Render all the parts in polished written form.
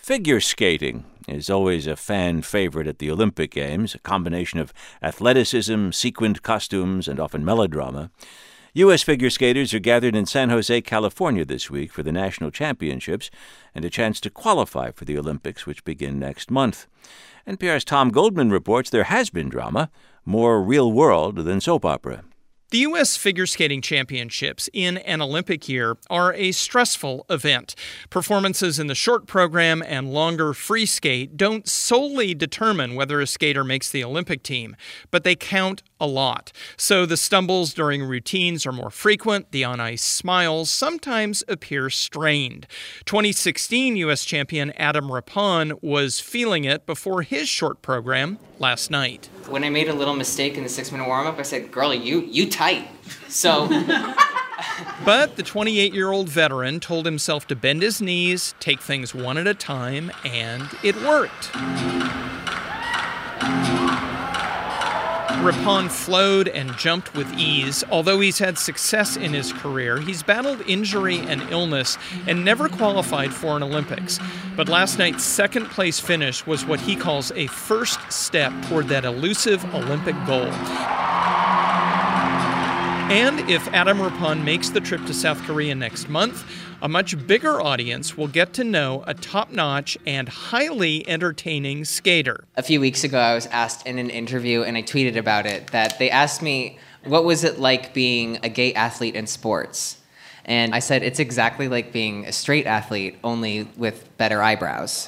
Figure skating is always a fan favorite at the Olympic Games, a combination of athleticism, sequined costumes, and often melodrama. U.S. figure skaters are gathered in San Jose, California this week for the national championships and a chance to qualify for the Olympics, which begin next month. NPR's Tom Goldman reports there has been drama, more real world than soap opera. The U.S. Figure Skating Championships in an Olympic year are a stressful event. Performances in the short program and longer free skate don't solely determine whether a skater makes the Olympic team, but they count a lot. So the stumbles during routines are more frequent. The on-ice smiles sometimes appear strained. 2016 U.S. champion Adam Rippon was feeling it before his short program last night. When I made a little mistake in the 6-minute warm-up, I said, "Girl, you tight." So... But the 28-year-old veteran told himself to bend his knees, take things one at a time, and it worked. Rippon flowed and jumped with ease. Although he's had success in his career, he's battled injury and illness and never qualified for an Olympics. But last night's second-place finish was what he calls a first step toward that elusive Olympic goal. And if Adam Rippon makes the trip to South Korea next month, a much bigger audience will get to know a top-notch and highly entertaining skater. A few weeks ago, I was asked in an interview, and I tweeted about it, that they asked me, what was it like being a gay athlete in sports? And I said, it's exactly like being a straight athlete, only with better eyebrows.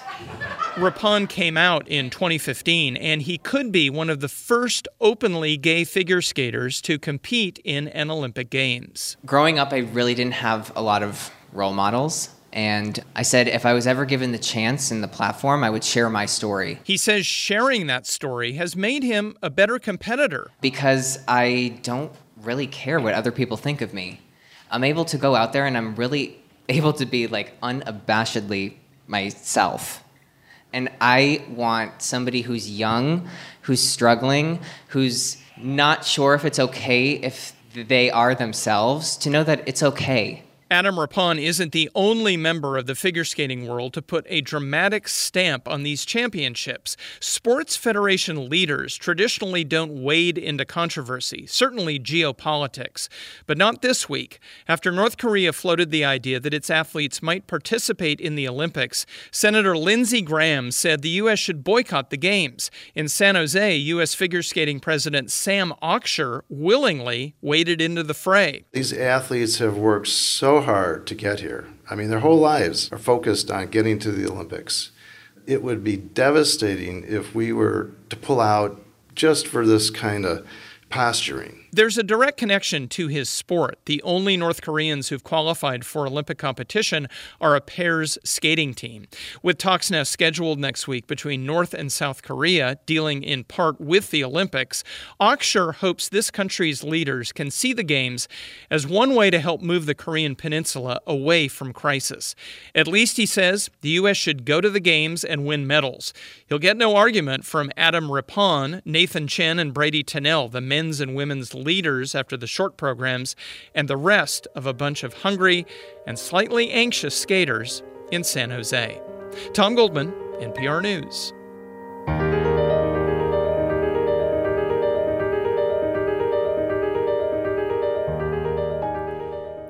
Rippon came out in 2015, and he could be one of the first openly gay figure skaters to compete in an Olympic Games. Growing up, I really didn't have a lot of role models. And I said if I was ever given the chance and the platform, I would share my story. He says sharing that story has made him a better competitor. Because I don't really care what other people think of me. I'm able to go out there and I'm really able to be unabashedly myself. And I want somebody who's young, who's struggling, who's not sure if it's okay if they are themselves, to know that it's okay. Adam Rippon isn't the only member of the figure skating world to put a dramatic stamp on these championships. Sports federation leaders traditionally don't wade into controversy, certainly geopolitics. But not this week. After North Korea floated the idea that its athletes might participate in the Olympics, Senator Lindsey Graham said the U.S. should boycott the Games. In San Jose, U.S. figure skating President Sam Aksher willingly waded into the fray. These athletes have worked so hard to get here. I mean, their whole lives are focused on getting to the Olympics. It would be devastating if we were to pull out just for this kind of posturing. There's a direct connection to his sport. The only North Koreans who've qualified for Olympic competition are a pairs skating team. With talks now scheduled next week between North and South Korea, dealing in part with the Olympics, Aksher hopes this country's leaders can see the Games as one way to help move the Korean peninsula away from crisis. At least, he says, the U.S. should go to the Games and win medals. He'll get no argument from Adam Rippon, Nathan Chen, and Brady Tennell, the men's and women's leaders after the short programs, and the rest of a bunch of hungry and slightly anxious skaters in San Jose. Tom Goldman, NPR News.